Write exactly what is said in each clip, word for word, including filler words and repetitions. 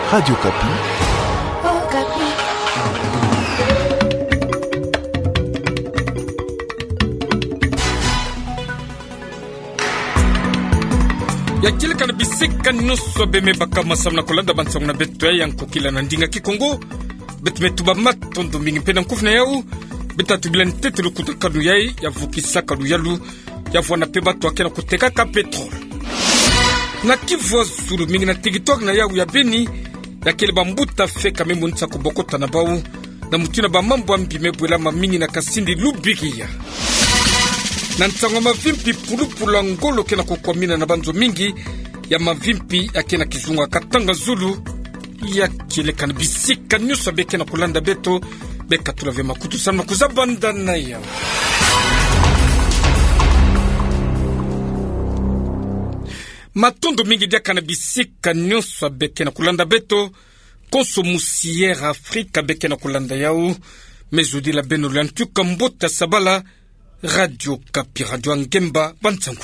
Radio Kapi. Oh, Kapi. Ya kile kana bisika nusu beme baka masamna kolanda bansong na beto ya nkokila na ndinga kikongo bet metuba matondo mingi pena nkufna yau betatu bilan tetelu kutakadu yai ya vukisa kadu yalu ya vwana peba to akena kuteka ka petrol na kivu zulu mingi na TikTok na yau ya beni ya kile bambuta feka membo ntsa kubokota na bau na mutina ba mambo ambime bwela mamingi na kasindi lubiria na ntango mavimpi pulupula ngolo kena kukwamina na banzo mingi ya mavimpi ya kena kizunga katanga zulu ya kile kana bisika nyusa beke na kulanda beto beka tulave makutu sana kuzabanda na yao. Matondo mingi dia kana bisika nyusa beke na kulanda beto konso musiere Afrika beke na kulanda yao mezudi la beno lantuka mbota sabala Radio Kapi, Radio Ngemba, Bantangu.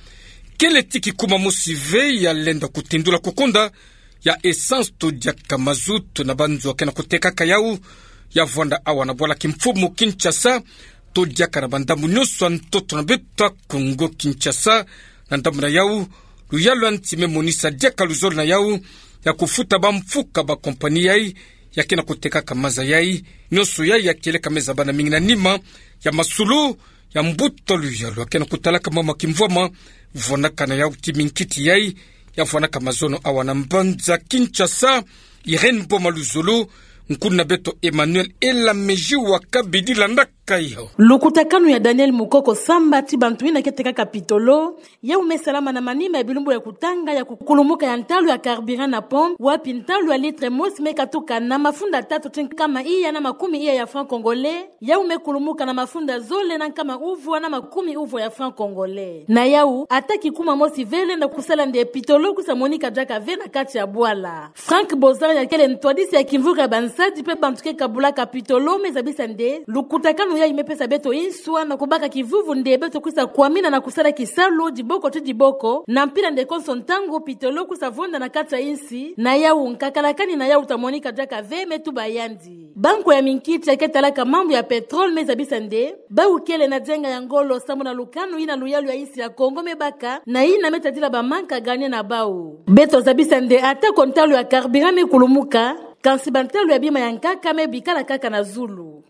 Kele tiki kuma musive ya lenda kutindula kukonda ya essence to diaka mazutu na banzo kena kuteka kayau ya vwanda awa na bwala kimfumu Kinshasa to diaka na bandamu nyoso antoto na beta Kongo Kinshasa na ndamu na yau luyalu antime monisa diaka luzol na yau ya kufuta bamfuka ba kompani yai ya kena kuteka kamaza yai nyoso yai ya kele kameza bana mingi na nima ya masulu ya mbuto luyalu akena kutalaka mama kimvoma vona kana ya utiminkiti yai ya vona kama zono awana mbanza Kinshasa Irene Bomaluzolo nkuna beto Emmanuel ela meji wakabidi landaka yo lukutakano ya Daniel Mukoko Samba tibantuina keteka kapitolo ya umesalama na manima ya bilumbu ya kutanga ya kukulumuka ya ntalu ya carburant na pompe wapi ntalu ya litre mosi mekatuka na mafunda tatu tinka kama iya na makumi iya ya franc congolais ya umekulumuka na mafunda zole na kama uvu na makumi uvu ya franc congolais na yau ataki kuma mosi vele na kusala nde pitolo kusa Monica Jaka vena kati ya bwala Frank Bozar ya kele ntwadisi ya kimvuka bansadi pe bantuke kabula kapitolo mezabisa nde lukutakano ya imepesa beto inswa na kubaka kivuvu nde beto kusa kuamina na kusala kisalu diboko tu diboko na mpira nde konsontango pitolo kusa vonda na kata insi na yau nkakalakani na yau tamonika Jaka veme tu bayandi banko ya minkiti ya ketalaka mambu ya petrol mezabisa nde ba ukele na jenga ya ngolo samu na lukano ina luyalu ya isi ya Kongo mebaka na ina metadila ba manka ganye na bau beto zabisa nde ata kontalu ya carburant mekulumuka kansi bantelu ya bima ya nkaka mebikala kaka na zulu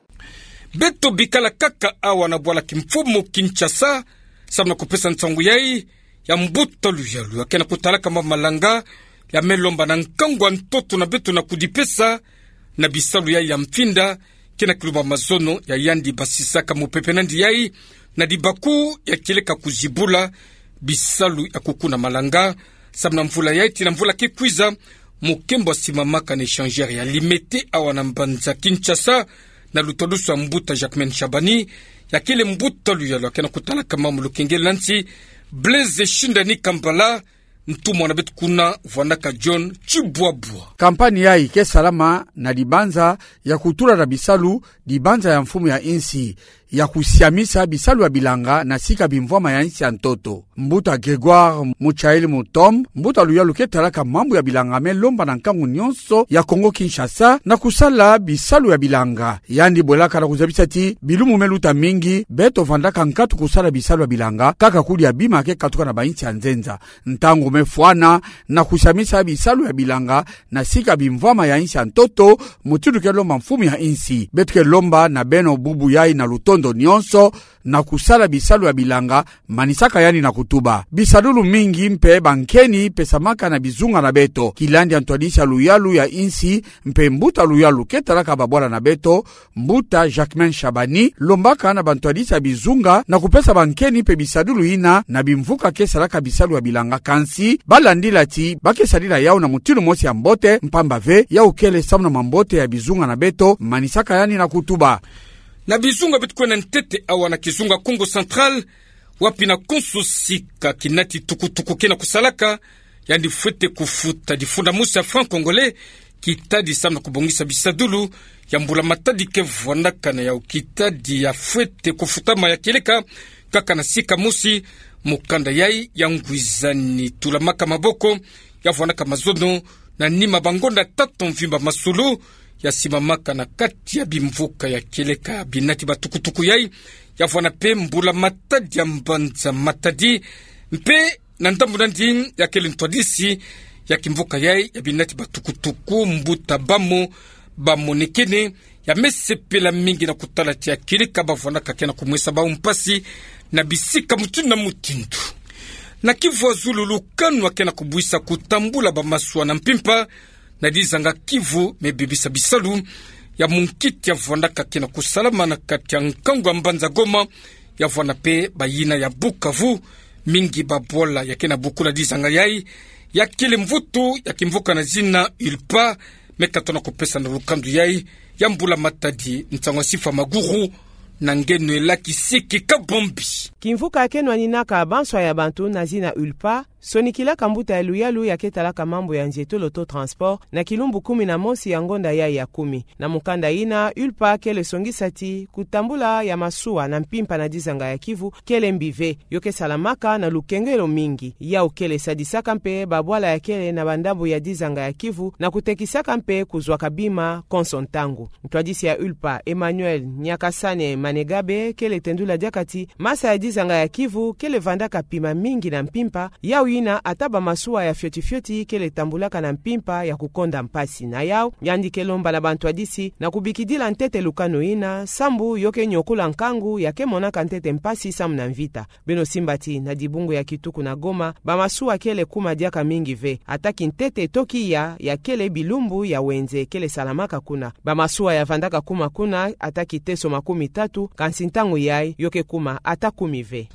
beto bikala kaka awa na bwala kimfumu Kinshasa samna kupesa ntangu yai ya mbuto luyalu akena kutalaka mama malanga ya melomba na nkangwa ntoto na beto na kudipesa na bisalu yai ya mfinda kena kiluba mazono ya yandi basisaka mupepe nandi yai na dibaku ya kileka kuzibula bisalu ya kukuna malanga samna mvula yai tina mvula kikwiza mukembo simamaka na échangeur ya limete awana mbanza Kinshasa na lutodusu mbuta Jacquemaine Chabani ya kile mbuta luyalu akena kutala kama mulukengele nansi Blaise Shindani Kampala ntumu na betu kuna vwanaka John Chibuabua. Kampani ya ike salama na dibanza ya kutura na bisalu dibanza ya mfumu ya insi ya kusiamisa bisalu ya bilanga na sika bimvoma ya insi ya ntoto. Mbuta Gregoire Muchaili Mutom, mbuta luyalu ketalaka mambu ya bilanga melomba na nkangu nyonso ya Kongo Kinshasa na kusala bisalu ya bilanga. Yandi bolaka na kuzabisa ti bilumu meluta mingi beto vandaka nkatu kusala bisalu ya bilanga kaka kuli ya bima ke katuka na ba insi ya nzenza. Ntangu mefuana na kusiamisa bisalu ya bilanga na sika bimvoma ya insi ya ntoto mutidu ke lomba mfumu ya insi. Betu ke lomba na beno bubu yai na lutondo nyonso na kusala bisalu ya bilanga manisaka yani na kutuba bisalulu mingi mpe bankeni pesamaka na bizunga na beto kilandi antwadisha luyalu ya insi mpe mbuta luyalu ketalaka babwala na beto mbuta Jacquemaine Chabani lombaka na bantwadisha bizunga na kupesa bankeni pe bisalulu ina na bimvuka kesalaka bisalu ya bilanga kansi balandila ti bakesalila yao na mutilu mosi ya mbote mpamba ve ya ukele samu na mambote ya bizunga na beto manisaka yani na kutuba na bizunga betu kwena ntete awa na kizunga Kongo Central wapi na konsusika kinati tukutuku kena kusalaka yandi fwete kufuta difunda musa franc congolais kitadi samna kubongisa bisadulu ya mbula matadi ke vwanaka na ya ukitadi ya fwete kufutama ya kileka kaka na sika musi mukanda yai ya ngwizani tulamaka maboko yavwanaka mazono na nima bangonda tato mvimba masulu yasimamaka na kati ya bimvuka ya keleka binati batukutuku yai yavwana pe mbula matadi ya mbanza matadi mpe na ndambu nandi ya kele ntwadisi ya kimvuka yai ya binati batukutuku mbuta bamo bamonekene ya mesepela mingi na kutala tia keleka bavwanaka kena kumwesa ba umpasi na bisika mutu na mutindu na Kivu ya Zulu lukanu akena kubuisa kutambula ba maswa na mpimpa na dizanga Kivu mebibisa bisalu ya munkiti ya vwandaka kena kusalama na kati ya nkangu mbanza Goma ya vwana pe bayina ya Bukavu mingi babola ya kena bukula dizanga yai ya kile mvutu ya kimvuka na zina Ulpa mekatona kupesa na lukandu yai ya mbula matadi ntangwa sifa maguru na ngeno elaki siki kabombi. Kimvuka akenwa ninaka banswa ya bantu na zina Ulpa, sonikila kambuta ya luyalu ya ketalaka mambo ya njeto loto transport na kilumbu kumi na mosi ya ngonda ya ya kumi. Na mukanda ina Ulpa kele songisati kutambula ya masua na mpimpa na dizanga ya Kivu kele mbive yoke salamaka na lukengelo mingi. Ya ukele sadisaka mpe babwala ya kele na bandambu ya dizanga ya Kivu na kutekisaka mpe kuzwaka bima konsontangu. Mtuadisi ya Ulpa Emmanuel Nyakasane Manegabe kele tendula diakati masa ya dizanga ya Kivu kele vandaka pima mingi na mpimpa yao ina ataba masua ya fyoti fyoti kele tambulaka na mpimpa ya kukonda mpasi na yao yandi kelomba na bantu adisi na kubikidila ntete lukano ina sambu yoke nyokula nkangu ya kemonaka ntete mpasi samu na mvita beno simbati na dibungu ya Kituku na Goma ba masua kele kuma diaka mingi ve ataki ntete toki ya ya kele bilumbu ya wenze kele salamaka kuna ba masua ya vandaka kuma kuna ataki teso makumi tatu kansintangu yai yoke kuma atakumi ve.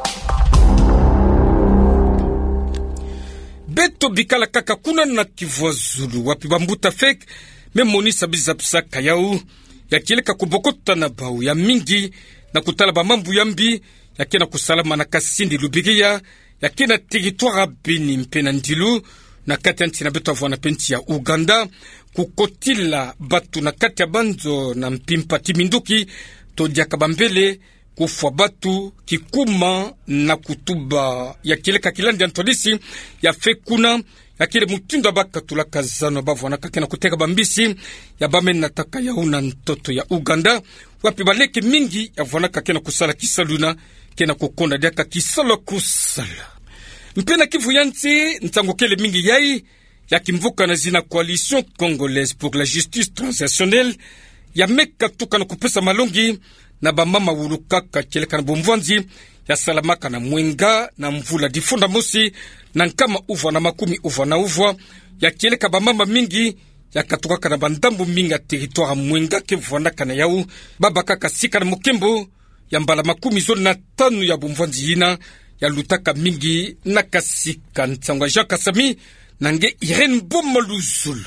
Beto bikala kaka kuna na Kivu ya Zulu wapi bambuta fek memonisa bizapsaka yau ya kileka kubokota na bau ya mingi na kutala ba mambu yambi ya kena kusalama na Kasindi Lubiria ya kena territoire Beni mpena ndilu na kati ya ntina beto avwana penti ya Uganda kukotila batu na kati ya banzo na mpimpa timinduki to diaka bambele kufwa batu kikuma na kutuba ya kileka kilandi antodisi ya fekuna ya kile mutindo baka tulaka zano bavwana kakena kuteka bambisi ya bamen nataka ya una ntoto ya Uganda wapi baleke mingi ya vwana kakena kusala kisaluna kena kukonda diaka kisalo kusala mpena Kivu yanti ntango kele mingi yai ya kimvuka na zina Coalition Congolaise pour la Justice Transitionnelle ya meka tuka na kupesa malongi na bamama wulukaka keleka na bomvwanzi ya salamaka na mwenga na mvula difunda mosi na nkama uvwa na makumi uvwa na uvwa ya keleka bamama mingi ya katukaka na bandambu mingi ya territoire mwenga ke vwanaka na yau babaka kasika na mukembo ya mbala makumi zoni na tanu ya bomvwanzi yina ya lutaka mingi na kasika ntangwa Jacques Asami na nge Irene Bomaluzulu.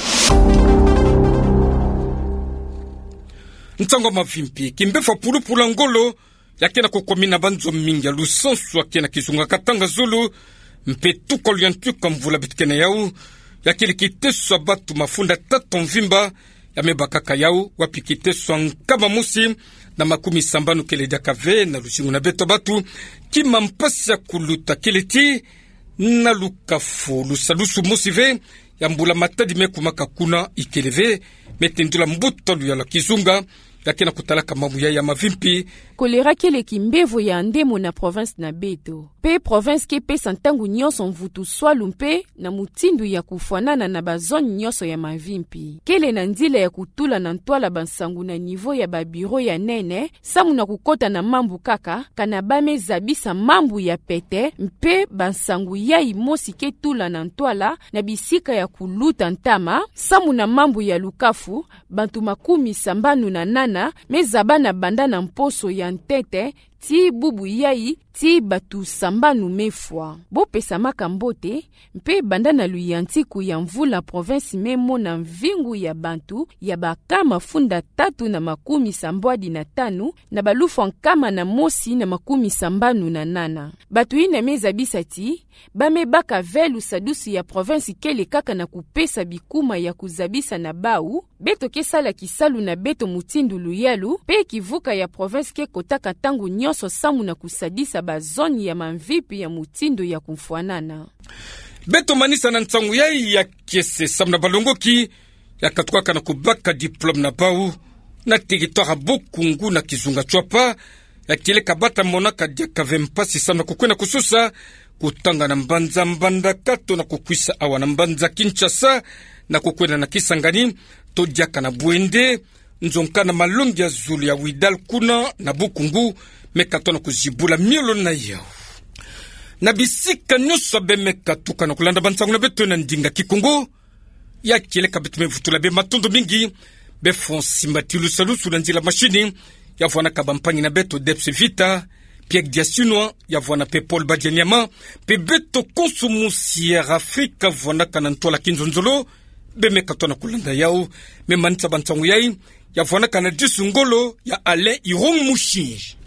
Ntango mavimpi kimbefa pulu pula ngolo ya kena kukomina banzo mingi ya lusansu ya kena kizunga katanga Zulu mpe tuko liantuka mvula bitikene yau ya kile kiteso batu mafunda tato mvimba ya mebakaka yau wapi kiteso nkama musi na makumi sambanu kele diakave na lusingu na beto batu kima mpasi ya kuluta kile ti na lukafu lusalusu musive ya mbula matadi mekumaka kuna ikeleve metendula mbuto ya la kizunga yakena kutalaka mamu ya ya mavimpi kolera kele kimbevo ya ndemo na province na beto pe province ke pe santangu nyonso mvutu swalu mpe na mutindu ya kufuanana na bazone nyonso ya mavimpi kele na ndila ya kutula na ntwala bansangu na nivo ya babiro ya nene samu na kukota na mambu kaka kana bame zabisa mambu ya pete mpe bansangu ya imosi ke tula na ntwala na bisika ya kuluta ntama samu na mambu ya lukafu bantu makumi sambanu na nana mezaba na banda na mposo ya ntete ti bubu yai ti batu sambanu mefwa bo pesa makambote mpe banda na luyantiku ya mvula province memo na mvingu ya bantu ya bakama funda tatu na makumi sambwadi na tanu na balufu nkama na mosi na makumi sambanu na nana batu ina meza bisati bame baka velu sadusi ya province kele kaka na kupesa bikuma ya kuzabisa na bau beto kesala kisalu na beto mutindu luyalu pe kivuka ya province ke kotaka tangu nyoso samu na kusadisa bazoni ya manvipi ya mutindo ya kumfuanana. beto manisa na ntsangu yai ya kiese samna balongoki ya katuka na kubaka diplome na bau na territoire Bokungu na Kizunga Chwapa ya kile kabata monaka dia kavempasi samna kukwena kususa kutanga na mbanza mbanda kato na kukwisa awa na mbanza Kinshasa na kukwena na Kisangani to diaka na Bwende nzonka na malongi ya zulu ya Widal kuna na Bokungu mekato na kuzibula miolo na yao na bisika nyuso bemeka tuka na kulanda bansangu na beto na ndinga Kikongo ya kile kabetu mevutula be matondo mingi be fonsi matilu salusu na nzila mashini ya vwana kabampangi na beto Depse Vita Pierre Diasunwa ya vwana pe Paul Badianyama pe beto Consumusière Afrika vwana kanantola kinzonzolo be meka na kulanda yao me manitsa bansangu yai ya vwana kana Disungolo ya Alain Irong Mushinji